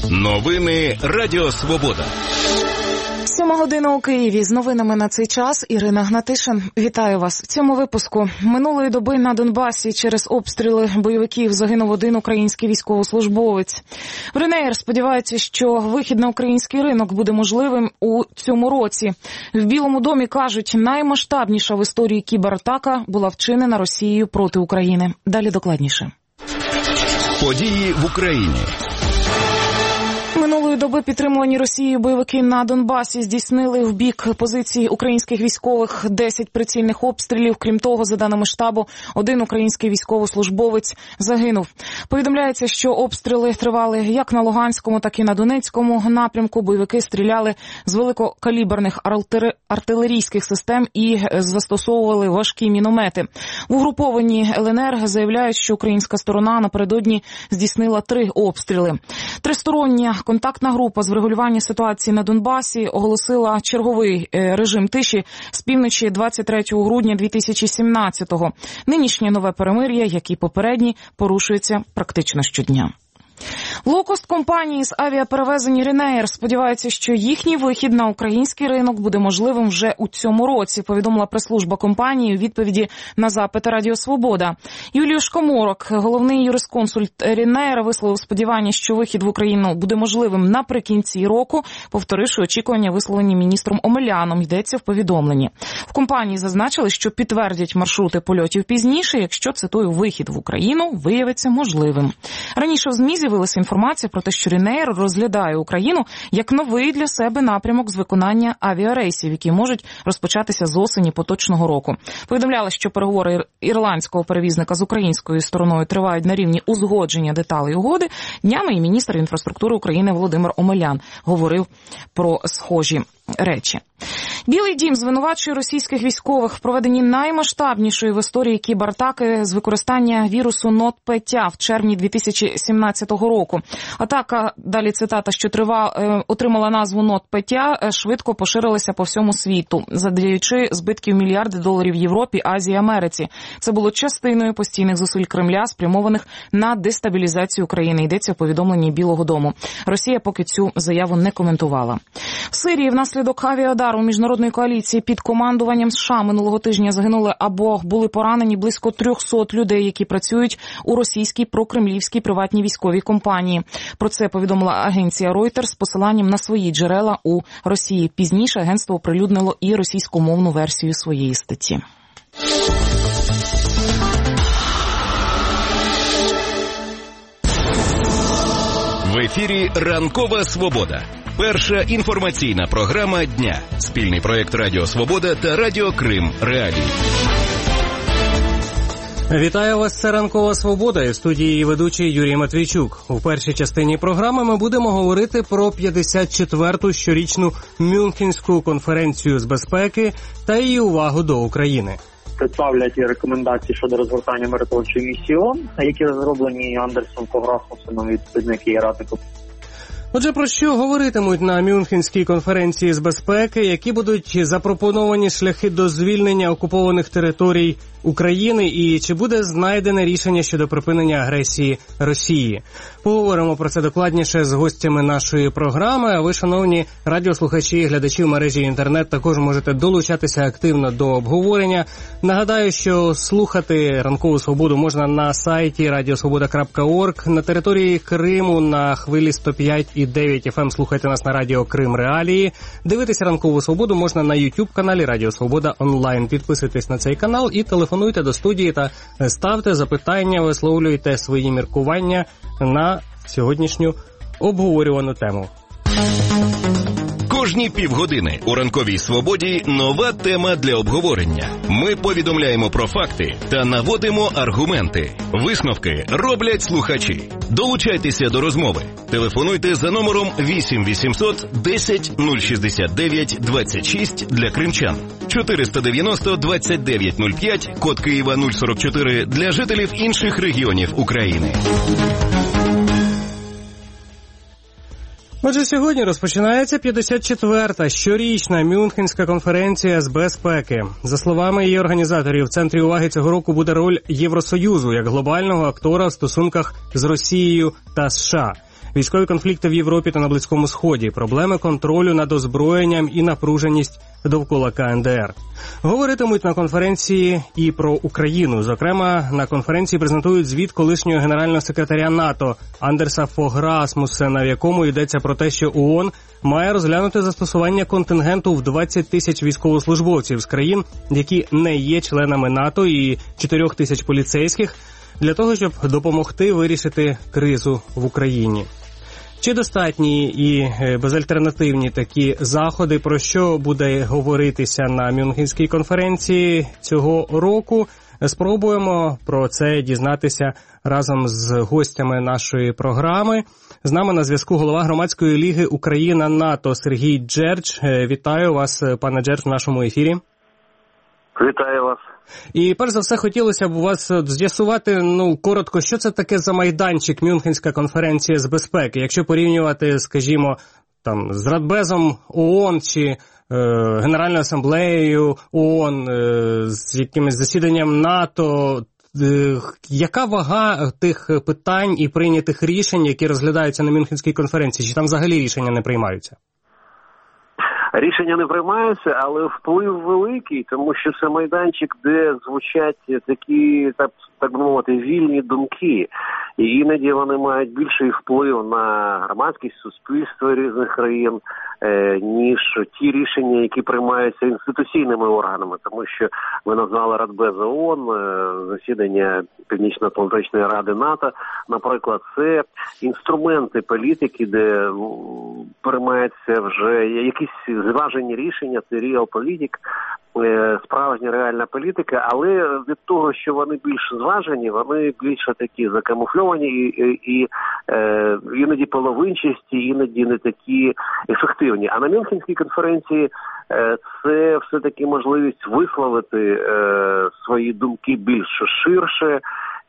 Новини Радіо Свобода. 7 година у Києві. З новинами на цей час Ірина Гнатишин. Вітаю вас. В цьому випуску. Минулої доби на Донбасі через обстріли бойовиків загинув один український військовослужбовець. Ryanair сподівається, що вихід на український ринок буде можливим у цьому році. В Білому домі кажуть, наймасштабніша в історії кібератака була вчинена Росією проти України. Далі докладніше. Події в Україні. Минулої доби підтримувані Росією бойовики на Донбасі здійснили в бік позицій українських військових 10 прицільних обстрілів. Крім того, за даними штабу, один український військовослужбовець загинув. Повідомляється, що обстріли тривали як на Луганському, так і на Донецькому напрямку. Бойовики стріляли з великокаліберних артилерійських систем і застосовували важкі міномети. В угрупованні ЛНР заявляють, що українська сторона напередодні здійснила 3 обстріли. Тристороння контактна група з врегулювання ситуації на Донбасі оголосила черговий режим тиші з півночі 23 грудня 2017-го. Нинішнє нове перемир'я, як і попередні, порушується практично щодня. Лоукост компанії з авіаперевезень Ryanair сподівається, що їхній вихід на український ринок буде можливим вже у цьому році, повідомила прес-служба компанії у відповіді на запити Радіо Свобода. Юлій Шкоморок, головний юрисконсульт Ryanair, висловив сподівання, що вихід в Україну буде можливим наприкінці року, повторивши очікування, висловлені міністром Омеляном, йдеться в повідомленні. В компанії зазначили, що підтвердять маршрути польотів пізніше, якщо, цитую, вихід в Україну виявиться можливим. Раніше в ЗМІ з'явилася інформація про те, що Ryanair розглядає Україну як новий для себе напрямок з виконання авіарейсів, які можуть розпочатися з осені поточного року. Повідомляли, що переговори ірландського перевізника з українською стороною тривають на рівні узгодження деталей угоди. Днями і міністр інфраструктури України Володимир Омелян говорив про схожі речі. Білий дім звинувачує російських військових в проведенні наймасштабнішої в історії кібератаки з використання вірусу NotPetya в червні 2017 року. Атака, далі цитата, що отримала назву NotPetya, швидко поширилася по всьому світу, завдаючи збитків мільярди доларів Європі, Азії, Америці. Це було частиною постійних зусиль Кремля, спрямованих на дестабілізацію України, йдеться в повідомленні Білого дому. Росія поки цю заяву не коментувала. В Сирії внаслідок авіаудару міжнародної коаліції під командуванням США минулого тижня загинули або були поранені близько 300 людей, які працюють у російській прокремлівській приватній військовій компанії. Про це повідомила агенція Reuters з посиланням на свої джерела у Росії. Пізніше агентство оприлюднило і російськомовну версію своєї статті. В ефірі «Ранкова Свобода». Перша інформаційна програма дня. Спільний проєкт Радіо Свобода та Радіо Крим Реалії. Вітаю вас, це «Ранкова Свобода» і в студії ведучий Юрій Матвійчук. У першій частині програми ми будемо говорити про 54-ту щорічну Мюнхенську конференцію з безпеки та її увагу до України. Представлять рекомендації щодо розгортання миротворчої місії ООН, які розроблені Андерсом Фог Расмуссеном, відповідник її раднику. Отже, про що говоритимуть на Мюнхенській конференції з безпеки, які будуть запропоновані шляхи до звільнення окупованих територій України і чи буде знайдене рішення щодо припинення агресії Росії? Поговоримо про це докладніше з гостями нашої програми, а ви, шановні радіослухачі і глядачі в мережі інтернет, також можете долучатися активно до обговорення. Нагадаю, що слухати «Ранкову Свободу» можна на сайті radiosvoboda.org, на території Криму на хвилі 105,9 FM слухайте нас на Радіо Крим Реалії. Дивитися «Ранкову Свободу» можна на YouTube-каналі Радіо Свобода онлайн. Підписуйтесь на цей канал і телефонуйте до студії та ставте запитання, висловлюйте свої міркування на сьогоднішню обговорювану тему. Кожні півгодини у «Ранковій Свободі» нова тема для обговорення. Ми повідомляємо про факти та наводимо аргументи. Висновки роблять слухачі. Долучайтеся до розмови. Телефонуйте за номером 8 800 10 069 26 для кримчан, 490 29 05, код Києва 044 для жителів інших регіонів України. Отже, сьогодні розпочинається 54-та щорічна Мюнхенська конференція з безпеки. За словами її організаторів, в центрі уваги цього року буде роль Євросоюзу як глобального актора в стосунках з Росією та США. військові конфлікти в Європі та на Близькому Сході, проблеми контролю над озброєнням і напруженість довкола КНДР. Говоритимуть на конференції і про Україну. Зокрема, на конференції презентують звіт колишнього генерального секретаря НАТО Андерса Фог Расмуссена, в якому йдеться про те, що ООН має розглянути застосування контингенту в 20 тисяч військовослужбовців з країн, які не є членами НАТО, і 4 тисяч поліцейських, для того, щоб допомогти вирішити кризу в Україні. Чи достатні і безальтернативні такі заходи, про що буде говоритися на Мюнхенській конференції цього року? Спробуємо про це дізнатися разом з гостями нашої програми. З нами на зв'язку голова громадської ліги Україна-НАТО Сергій Джердж. Вітаю вас, пане Джердж, в нашому ефірі. Вітаю вас. І перш за все хотілося б у вас з'ясувати, коротко, що це таке за майданчик Мюнхенська конференція з безпеки, якщо порівнювати, скажімо, там з Радбезом ООН чи Генеральною асамблеєю ООН, з якимось засіданням НАТО. Яка вага тих питань і прийнятих рішень, які розглядаються на Мюнхенській конференції? Чи там взагалі рішення не приймаються? Рішення не приймаються, але вплив великий, тому що це майданчик, де звучать такі, так би мовити, вільні думки. І іноді вони мають більший вплив на громадськість, суспільство різних країн, ніж ті рішення, які приймаються інституційними органами. Тому що ви назвали Радбез ООН, засідання Північно-Атлантичної ради НАТО, наприклад, це інструменти політики, де приймаються вже якісь зважені рішення, це реалполітик, справжня реальна політика, але від того, що вони більш зважені, вони більше такі закамуфльовані і іноді половинчасті, іноді не такі ефективні. А на Мюнхенській конференції це все-таки можливість висловити свої думки більш ширше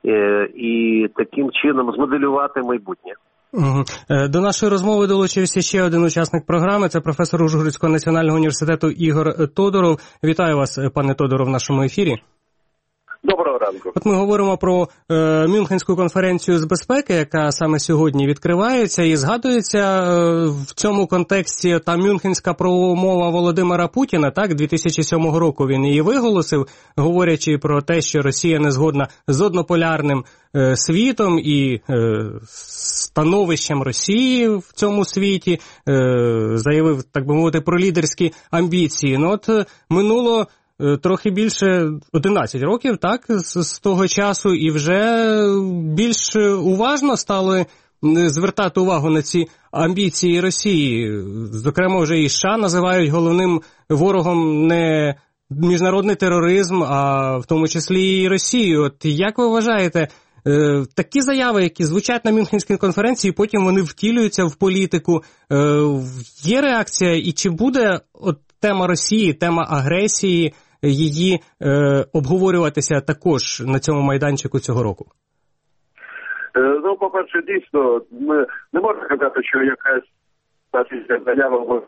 і таким чином змоделювати майбутнє. До нашої розмови долучився ще один учасник програми, це професор Ужгородського національного університету Ігор Тодоров. Вітаю вас, пане Тодоров, в нашому ефірі. Доброго ранку. От ми говоримо про Мюнхенську конференцію з безпеки, яка саме сьогодні відкривається, і згадується в цьому контексті та Мюнхенська промова Володимира Путіна, так, 2007 року він її виголосив, говорячи про те, що Росія не згодна з однополярним світом і становищем Росії в цьому світі, заявив, так би мовити, про лідерські амбіції. Минуло трохи більше 11 років, так, з того часу, і вже більш уважно стали звертати увагу на ці амбіції Росії. Зокрема, вже і США називають головним ворогом не міжнародний тероризм, а в тому числі і Росію. От як ви вважаєте, такі заяви, які звучать на Мюнхенській конференції, потім вони втілюються в політику, є реакція, і чи буде тема Росії, тема агресії, її обговорюватися також на цьому майданчику цього року? По-перше, дійсно, ми не можемо сказати, що якась заява...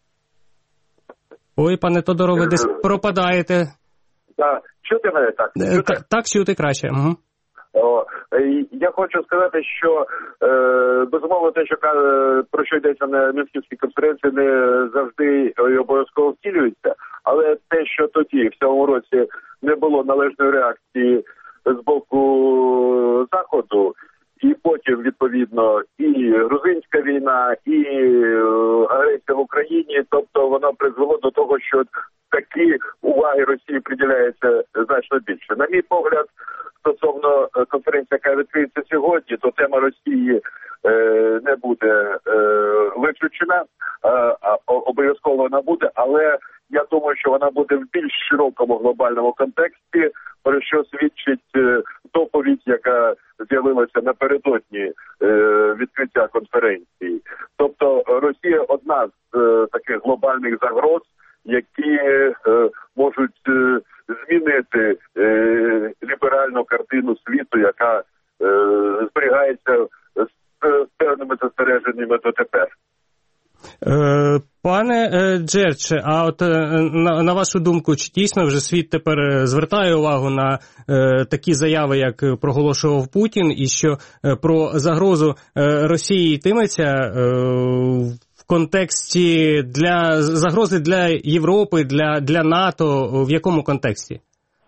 Ой, пане Тодоров, ви десь пропадаєте. Чути мене так? Так, чути краще. Угу. Я хочу сказати, що безумовно те, про що йдеться на Мюнхенській конференції, не завжди і обов'язково втілюється, але те, що тоді, в цьому році, не було належної реакції з боку Заходу, і потім, відповідно, і грузинська війна, і агресія в Україні, тобто воно призвело до того, що такі уваги Росії приділяється значно більше. На мій погляд, стосовно конференції, яка відкриється сьогодні, то тема Росії не буде виключена, обов'язково вона буде, але я думаю, що вона буде в більш широкому глобальному контексті, про що свідчить доповідь, яка з'явилася напередодні відкриття конференції. Тобто Росія одна з таких глобальних загроз, які можуть змінити ліберальну картину світу, яка зберігається з певними застереженнями дотепер. Пане Джерче, а от на вашу думку, чи дійсно вже світ тепер звертає увагу на такі заяви, як проголошував Путін, і що про загрозу Росії йтиметься в контексті загрози для Європи, для НАТО, в якому контексті?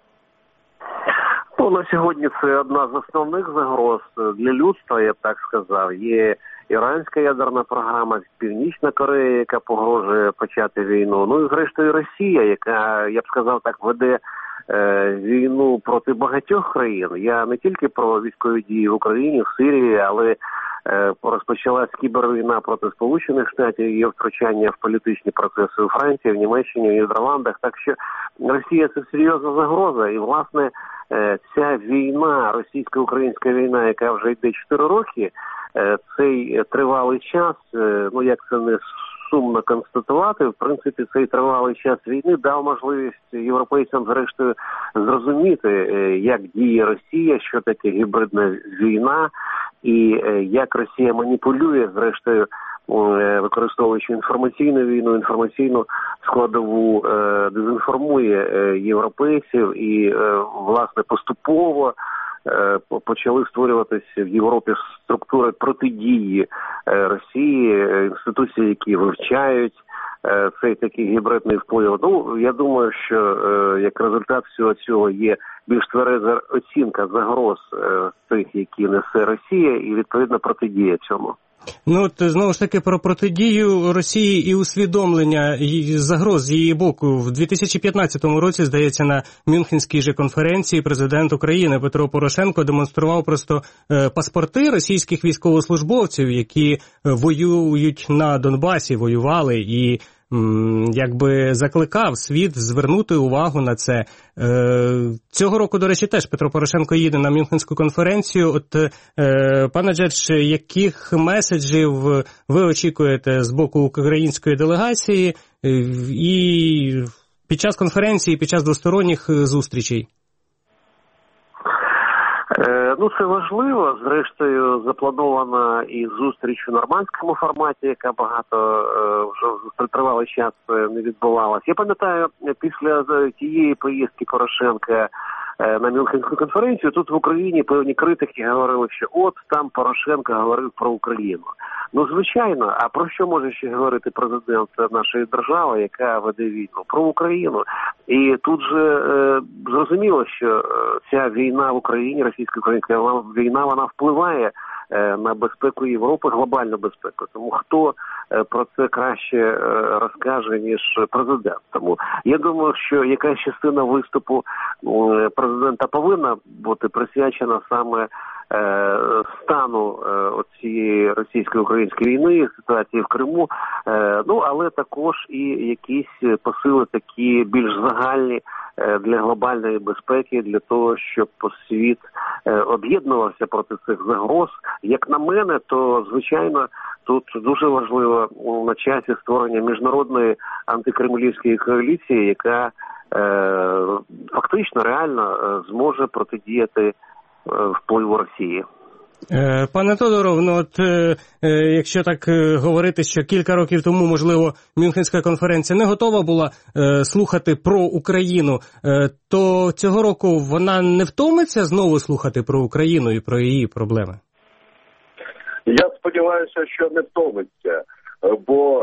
Ну, на сьогодні це одна з основних загроз для людства, я б так сказав. Є іранська ядерна програма, Північна Корея, яка погрожує почати війну. Ну і зрештою Росія, яка, я б сказав так, веде війну проти багатьох країн. Я не тільки про військові дії в Україні, в Сирії, але розпочалась кібервійна проти Сполучених Штатів, є втручання в політичні процеси у Франції, в Німеччині, в Нідерландах. Так що Росія – це серйозна загроза. І, власне, ця війна, російсько-українська війна, яка вже йде 4 роки, цей тривалий час, ну як це не сумно констатувати, в принципі, цей тривалий час війни дав можливість європейцям, зрештою, зрозуміти, як діє Росія, що таке гібридна війна, і як Росія маніпулює, зрештою, використовуючи інформаційну війну, інформаційну складову, дезінформує європейців і, власне, поступово почали створюватися в Європі структури протидії Росії, інституції, які вивчають цей такий гібридний вплив. Ну, я думаю, що як результат всього цього є більш твереза оцінка загроз тих, які несе Росія, і відповідно протидія цьому. Ну, от, знову ж таки, про протидію Росії і усвідомлення загроз з її боку. В 2015 році, здається, на Мюнхенській же конференції президент України Петро Порошенко демонстрував просто паспорти російських військовослужбовців, які воюють на Донбасі, воювали, і якби закликав світ звернути увагу на це. Цього року, до речі, теж Петро Порошенко їде на Мюнхенську конференцію. От, пане Джерч, яких меседжів ви очікуєте з боку української делегації і під час конференції, під час двосторонніх зустрічей? Ну, це важливо. Зрештою, запланована і зустріч у нормандському форматі, яка багато вже тривалий час не відбувалась. Я пам'ятаю, після тієї поїздки Порошенка на Мюнхенську конференцію, тут в Україні певні критики говорили, що от там Порошенко говорив про Україну. Ну, звичайно, а про що може ще говорити президент нашої держави, яка веде війну? Про Україну. І тут же зрозуміло, що ця війна в Україні, російсько-українська війна, вона впливає на безпеку Європи, глобальну безпеку. Тому хто про це краще розкаже, ніж президент. Тому я думаю, що якась частина виступу президента повинна бути присвячена саме стану цієї російсько-української війни, ситуації в Криму, ну, але також і якісь посили такі більш загальні для глобальної безпеки, для того, щоб світ об'єднувався проти цих загроз. Як на мене, то, звичайно, тут дуже важливо на часі створення міжнародної антикремлівської коаліції, яка фактично реально зможе протидіяти впливу Росії. Пане Тодоров, ну от якщо так говорити, що кілька років тому, можливо, Мюнхенська конференція не готова була слухати про Україну, то цього року вона не втомиться знову слухати про Україну і про її проблеми? Я сподіваюся, що не втомиться, бо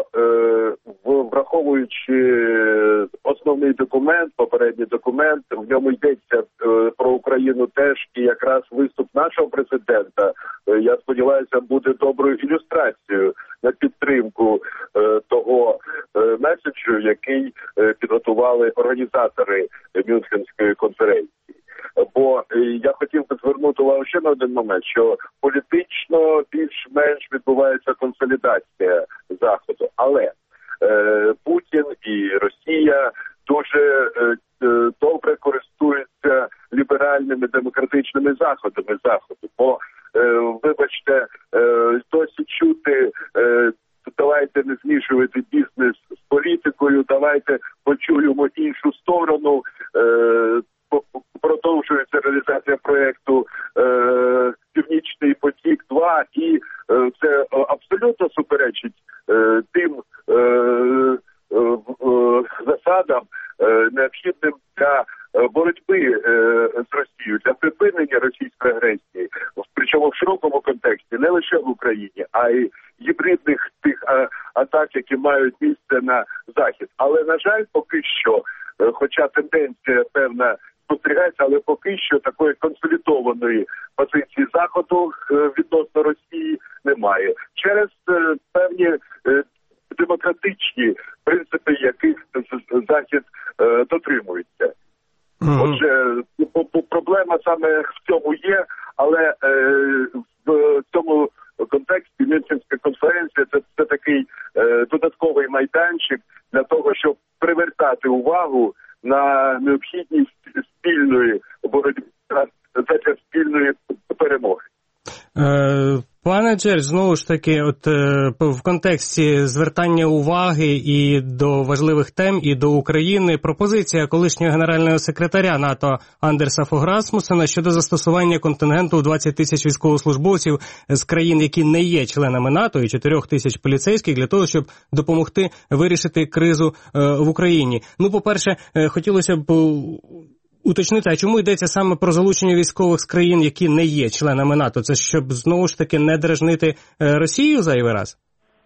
враховуючи основний документ, попередній документ, в ньому йдеться про Україну теж, і якраз виступ нашого президента, я сподіваюся, буде доброю ілюстрацією на підтримку того меседжу, який підготували організатори Мюнхенської конференції. Бо я хотів би звернути увагу ще на один момент, що політично більш-менш відбувається консолідація Заходу. Але Путін і Росія дуже добре користуються ліберальними демократичними заходами Заходу. Бо, вибачте, досі чути, давайте не змішувати бізнес з політикою, давайте почуємо іншу сторону, продовжується реалізація проєкту «Північний потік-2», і це абсолютно суперечить тим контексті, не лише в Україні, а й гібридних тих атак, які мають місце на Захід. Але, на жаль, поки що, хоча тенденція певна спостерігається, але поки що такої консолідованої позиції Заходу відносно Росії немає. Через певні демократичні принципи, яких Захід дотримується. Отже, проблема саме в цьому є, але в цьому контексті Мюнхенська конференція це такий додатковий майданчик для того, щоб привертати увагу на необхідність спільної боротьби задля спільної перемоги. Пане Джердж, знову ж таки, от в контексті звертання уваги і до важливих тем, і до України, пропозиція колишнього генерального секретаря НАТО Андерса Фог Расмуссена щодо застосування контингенту у 20 тисяч військовослужбовців з країн, які не є членами НАТО, і 4 тисяч поліцейських для того, щоб допомогти вирішити кризу в Україні. Ну, по-перше, хотілося б уточнити, а чому йдеться саме про залучення військових з країн, які не є членами НАТО? Це щоб, знову ж таки, не дражнити Росію зайвий раз?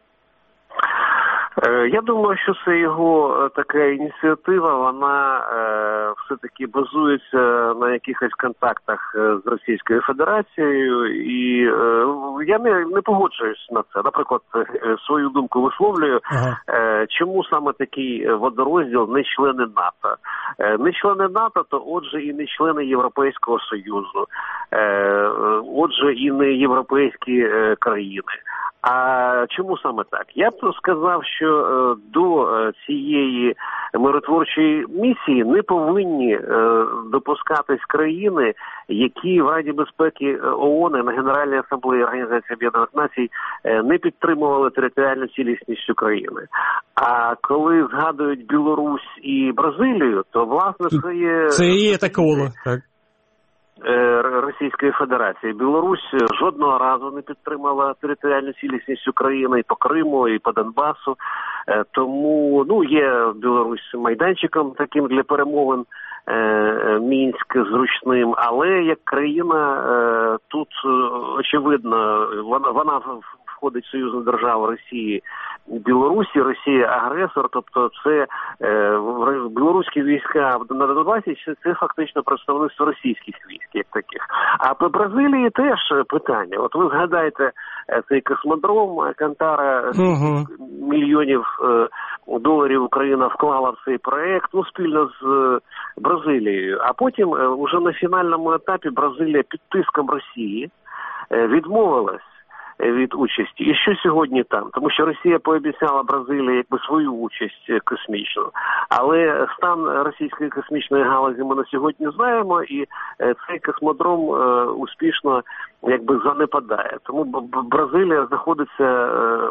Я думаю, що це його така ініціатива, вона все-таки базується на якихось контактах з Російською Федерацією, і я не погоджуюсь на це. Наприклад, свою думку висловлюю, чому саме такий водорозділ не члени НАТО. Не члени НАТО, то отже і не члени Європейського Союзу, отже і не європейські країни. А чому саме так? Я б сказав, що до цієї миротворчої місії не повинні допускатись країни, які в Раді безпеки ООН на Генеральній асамблеї Організації Об'єднаних Націй не підтримували територіальну цілісність України. А коли згадують Білорусь і Бразилію, то, власне, це є таке коло, так. Російської Федерації. Білорусь жодного разу не підтримала територіальну цілісність України і по Криму, і по Донбасу. Тому, є Білорусь майданчиком таким для перемовин, Мінськ зручним, але як країна тут, очевидно, вона входить в союзну державу Росії, Білорусі, Росія агресор, тобто це білоруські війська на Донбасі, це фактично представництво російських військ, як таких. А по Бразилії теж питання. От ви згадаєте цей космодром, Кантара, мільйонів доларів Україна вклала в цей проект, спільно з Бразилією. А потім уже на фінальному етапі Бразилія під тиском Росії відмовилась від участі. І що сьогодні там? Тому що Росія пообіцяла Бразилії свою участь космічну. Але стан російської космічної галузі ми на сьогодні знаємо, і цей космодром успішно занепадає. Тому Бразилія знаходиться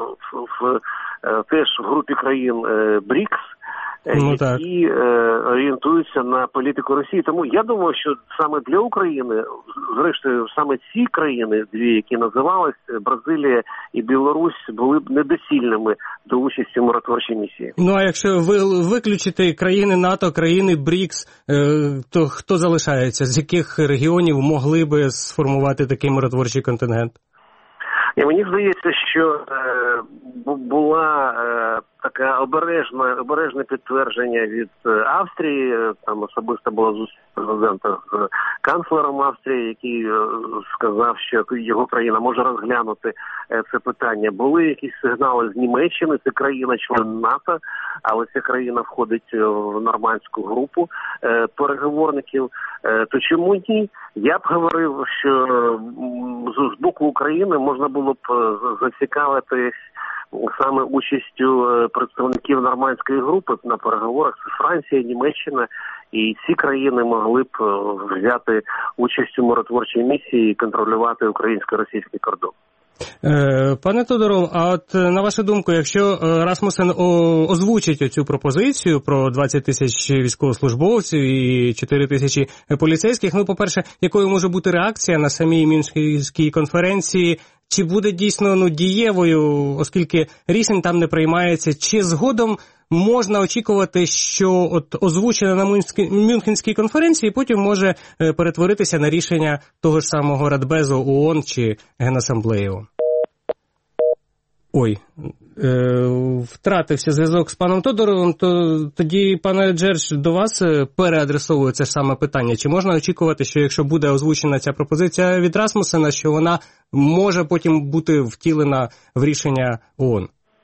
теж в групі країн БРІКС, які орієнтуються на політику Росії. Тому я думаю, що саме для України, зрештою, саме ці країни, дві, які називались, Бразилія і Білорусь, були б недосильними до участі в миротворчій місії. Ну, а якщо виключити країни НАТО, країни БРІКС, то хто залишається? З яких регіонів могли би сформувати такий миротворчий контингент? Мені здається, що була таке обережне підтвердження від Австрії, там особисто була зустріч президента з канцлером Австрії, який сказав, що його країна може розглянути це питання. Були якісь сигнали з Німеччини, це країна-член НАТО, але ця країна входить в нормандську групу переговорників. То чому ні? Я б говорив, що з боку України можна було б зацікавитись саме участю представників нормандської групи на переговорах. Це Франція, Німеччина, і ці країни могли б взяти участь у миротворчій місії і контролювати українсько-російський кордон. Пане Тодоров, а от на вашу думку, якщо Расмуссен озвучить цю пропозицію про 20 тисяч військовослужбовців і 4 тисячі поліцейських, по-перше, якою може бути реакція на самій Мюнхенській конференції? Чи буде дійсно дієвою, оскільки рішень там не приймається? Чи згодом можна очікувати, що от озвучене на Мюнхенській конференції потім може перетворитися на рішення того ж самого Радбезу ООН чи Генасамблеї ООН? Ой, втратився зв'язок з паном Тодоровим, то тоді, пане Джердж, до вас переадресовую це ж саме питання. Чи можна очікувати, що якщо буде озвучена ця пропозиція від Расмусена, що вона може потім бути втілена в рішення ООН?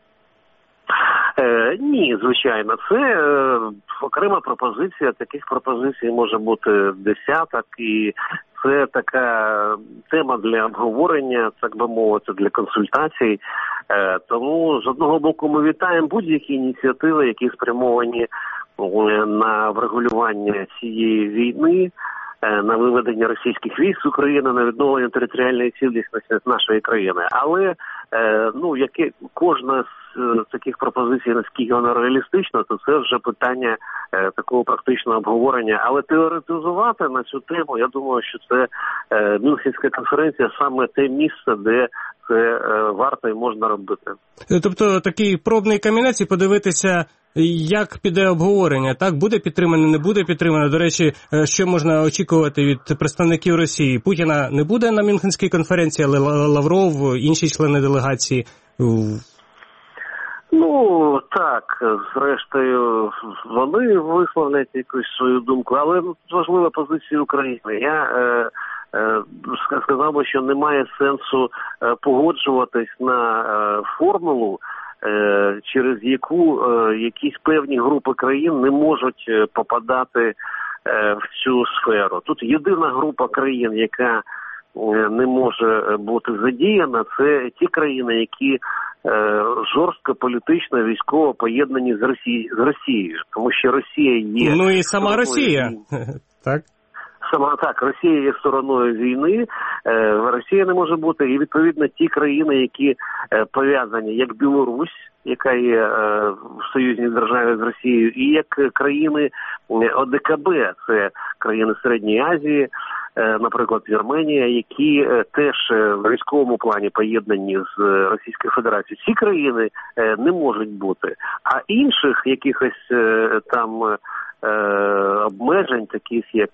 Ні, звичайно. Це окрема пропозиція. Таких пропозицій може бути десяток, і це така тема для обговорення, так би мовити, для консультацій. Тому, з одного боку, ми вітаємо будь-які ініціативи, які спрямовані на врегулювання цієї війни, на виведення російських військ з України, на відновлення територіальної цілісності нашої країни. Але, кожна з таких пропозицій, наскільки вона реалістична, то це вже питання такого практичного обговорення. Але теоретизувати на цю тему, я думаю, що це Мюнхенська конференція саме те місце, де це варто і можна робити. Тобто такий пробний камінець і подивитися, як піде обговорення, так? Буде підтримано, не буде підтримано. До речі, що можна очікувати від представників Росії? Путіна не буде на Мюнхенській конференції, але Лавров, інші члени делегації... Ну, так, зрештою, вони висловлять якусь свою думку, але важлива позиція України. Я сказав би, що немає сенсу погоджуватись на формулу, через яку якісь певні групи країн не можуть попадати в цю сферу. Тут єдина група країн, яка не може бути задіяна, це ті країни, які жорстко політично, військово поєднані з Росією. Тому що Росія є... Ну і сама Росія, так? Росія є стороною війни, Росія не може бути, і відповідно ті країни, які пов'язані, як Білорусь, яка є в союзній державі з Росією, і як країни ОДКБ, це країни Середньої Азії, наприклад, Вірменія, які теж в військовому плані поєднані з Російською Федерацією. Ці країни не можуть бути. А інших якихось там обмежень, таких як,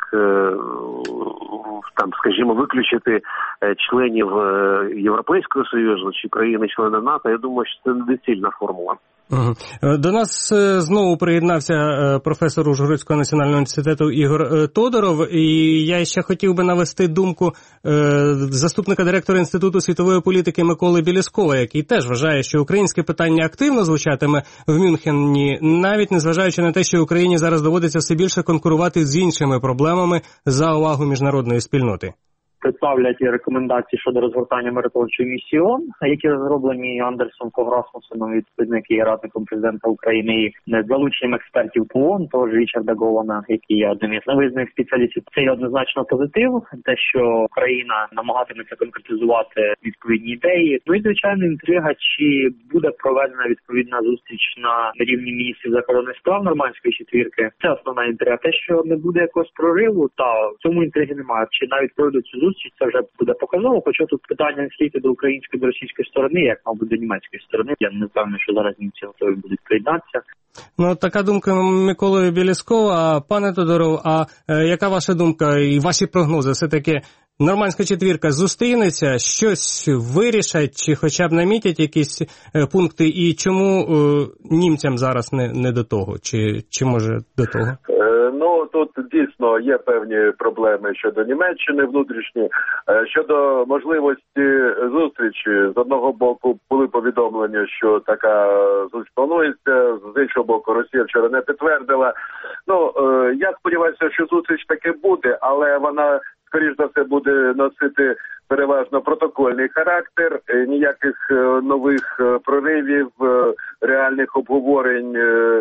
там, скажімо, виключити членів Європейського Союзу чи країни-члени НАТО, я думаю, що це недоцільна формула. До нас знову приєднався професор Ужгородського національного університету Ігор Тодоров, і я ще хотів би навести думку заступника директора Інституту світової політики Миколи Білєскова, який теж вважає, що українське питання активно звучатиме в Мюнхені, навіть незважаючи на те, що Україні зараз доводиться все більше конкурувати з іншими проблемами за увагу міжнародної спільноти. Представлять рекомендації щодо розгортання миротворчої місії ООН, які розроблені Андерсом Фог Расмусеном, відповідно, який є радником президента України, і з залученням експертів ООН, того ж Річарда Гована, який є одним із визнаних спеціалістів. Це є однозначно позитив, те, що Україна намагатиметься конкретизувати відповідні ідеї. Ну і, звичайно, інтрига, чи буде проведена відповідна зустріч на рівні міністрів закордонних справ Нормандської четвірки. Це основна інтрига. Те, що не буде якогось прориву, та в цьому інтриги немає. Чи навіть пройдуть цю зустріч, це вже буде показово, хоча тут питання не стоїть до української, до російської сторони, як, мабуть, до німецької сторони. Я не впевнений, що зараз німці готові будуть приєднатися. Ну, така думка Миколи Білєскова. Пане Тодоров, а яка ваша думка і ваші прогнози? Все-таки Нормандська четвірка зустрінеться, щось вирішать, чи хоча б намітять якісь пункти, і чому німцям зараз не до того, чи може до того? Ну, тут дійсно є певні проблеми щодо Німеччини внутрішні. Щодо можливості зустрічі, з одного боку були повідомлення, що така зустріч планується, з іншого боку Росія вчора не підтвердила. Ну, я сподіваюся, що зустріч таки буде, але вона, скоріш за все, буде носити переважно протокольний характер, ніяких нових проривів, реальних обговорень,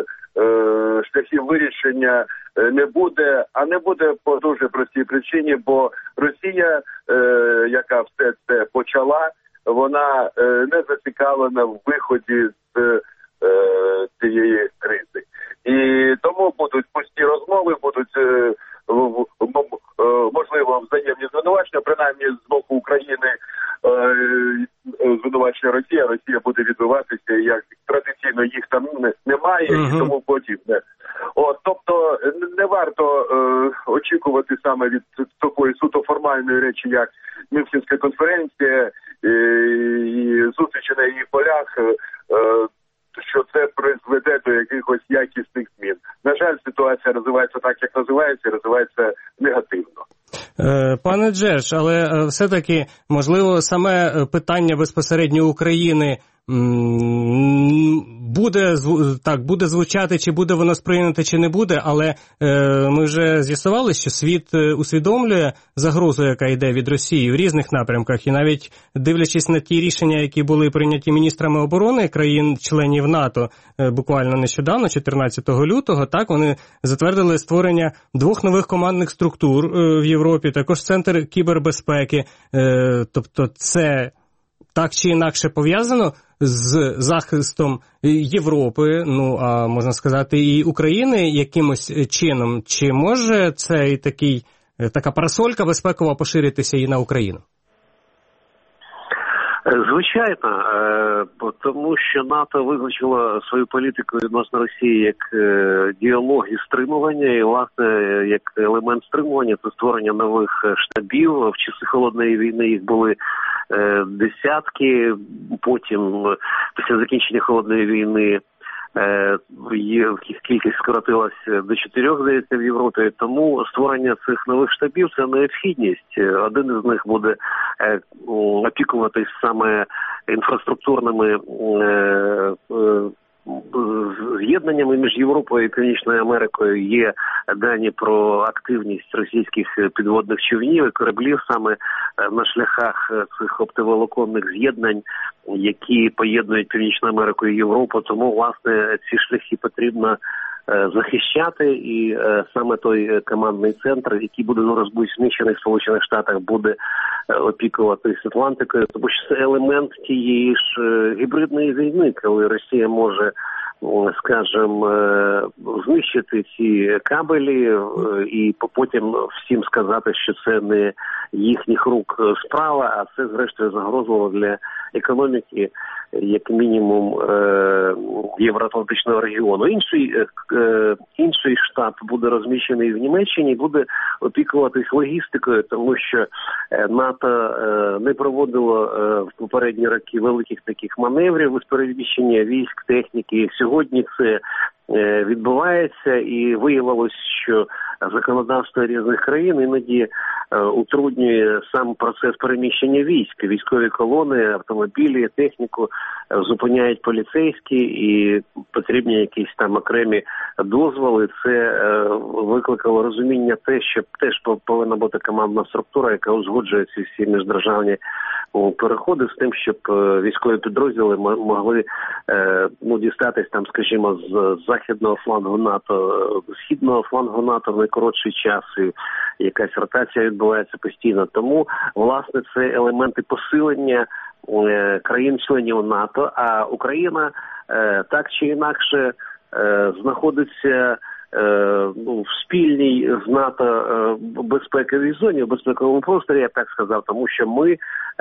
шляхів вирішення не буде, а не буде по дуже простій причині, бо Росія, яка все це почала, вона не зацікавлена в виході з цієї кризи. І тому будуть пусті розмови, будуть можливо взаємні звинувачення, принаймні з боку України звинувачення Росії, а Росія буде відбиватися, як традиційно офіційно їх там немає і тому подібне. Тобто не варто очікувати саме від такої суто формальної речі, як Мюнхенська конференція і зустрічі на її полях, що це призведе до якихось якісних змін. На жаль, ситуація розвивається так, як розвивається, і розвивається негативно. Пане Джердж, але все-таки, можливо, саме питання безпосередньо України буде звучати, чи буде воно сприйнято, чи не буде, але ми вже з'ясували, що світ усвідомлює загрозу, яка йде від Росії в різних напрямках, і навіть дивлячись на ті рішення, які були прийняті міністрами оборони країн-членів НАТО буквально нещодавно, 14 лютого, так, вони затвердили створення 2 нових командних структур в Європі, також Центр кібербезпеки, тобто це так чи інакше пов'язано з захистом Європи, а можна сказати і України якимось чином. Чи може цей така парасолька безпекова поширитися і на Україну? Звичайно, тому що НАТО визначило свою політику відносно Росії як діалог і стримування, і, власне, як елемент стримування – це створення нових штабів. В часи Холодної війни їх були десятки, потім, після закінчення Холодної війни, їх кількість скоротилась до 4, здається, в Європі. Тому створення цих нових штабів – це необхідність. Один із них буде опікуватись саме інфраструктурними з'єднаннями між Європою і Північною Америкою. Є дані про активність російських підводних човнів і кораблів саме на шляхах цих оптоволоконних з'єднань, які поєднують Північну Америку і Європу. Тому, власне, ці шляхи потрібно захищати, і саме той командний центр, який буде розміщений в Сполучених Штатах, буде опікуватись Атлантикою, тому що це елемент тієї ж гібридної війни, коли Росія може, скажімо, знищити ці кабелі і потім всім сказати, що це не їхніх рук справа, а це, зрештою, загрозливо для економіки, як мінімум, Євроатлантичного регіону. Інший штаб буде розміщений в Німеччині, буде опікуватись логістикою, тому що НАТО не проводило в попередні роки великих таких маневрів із переміщення військ, техніки. Сьогодні це відбувається, і виявилось, що законодавство різних країн іноді утруднює сам процес переміщення військ. Військові колони, автомобілі, техніку зупиняють поліцейські, і потрібні якісь там окремі дозволи. Це викликало розуміння те, що теж повинна бути командна структура, яка узгоджує ці всі міждержавні переходи з тим, щоб військові підрозділи могли дістатись там, скажімо, з західного флангу НАТО, з східного флангу НАТО в найкоротший час, і якась ротація відбувається постійно. Тому, власне, це елементи посилення країн-членів НАТО, а Україна так чи інакше знаходиться в спільній з НАТО безпековій зоні, в безпековому просторі, я так сказав, тому що ми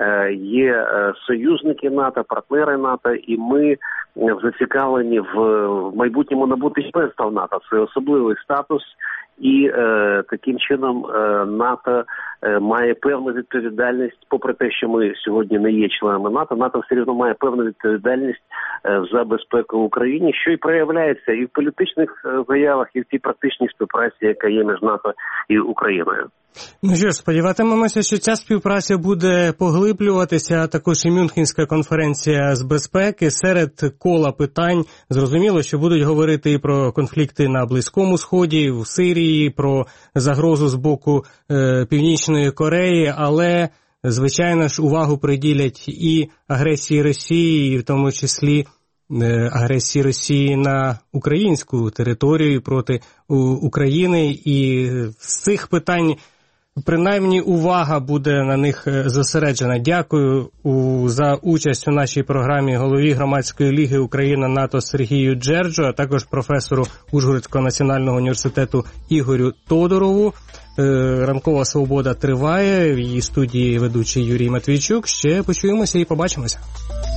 є союзники НАТО, партнери НАТО, і ми зацікавлені в майбутньому набути членства в НАТО. Це особливий статус, і таким чином НАТО має певну відповідальність, попри те, що ми сьогодні не є членами НАТО, НАТО все рівно має певну відповідальність за безпеку в Україні, що і проявляється і в політичних заявах, і в тій практичній співпраці, яка є між НАТО і Україною. Ну що ж, сподіватимемося, що ця співпраця буде поглиблюватися, а також і Мюнхенська конференція з безпеки. Серед кола питань зрозуміло, що будуть говорити і про конфлікти на Близькому Сході, в Сирії, про загрозу з боку Північної Кореї, але, звичайно ж, увагу приділять і агресії Росії, і в тому числі агресії Росії на українську територію проти України, і з цих питань принаймні увага буде на них зосереджена. Дякую за участь у нашій програмі голові Громадської ліги Україна-НАТО Сергію Джерджу, а також професору Ужгородського національного університету Ігорю Тодорову. Ранкова свобода триває, в її студії ведучий Юрій Матвійчук. Ще почуємося і побачимося.